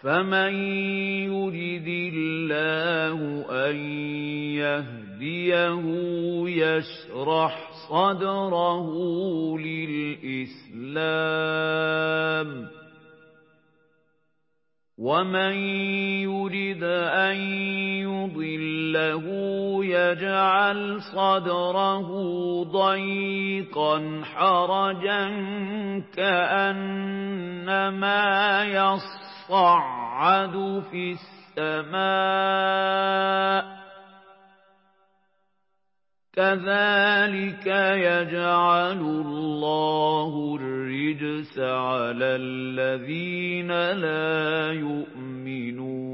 فَمَن يُرِدِ اللَّهُ أَن يَهْدِيَهُ يَشْرَحْ صَدْرَهُ لِلْإِسْلَامِ وَمَن يُرِدْ أَن يُضِلَّهُ يَجْعَلْ صَدْرَهُ ضَيِّقًا حَرَجًا كَأَنَّمَا يَصَّعَّدُ فِي السَّمَاءِ كَذَلِكَ يَجْعَلُ اللَّهُ الرِّجْسَ عَلَى الَّذِينَ لَا يُؤْمِنُونَ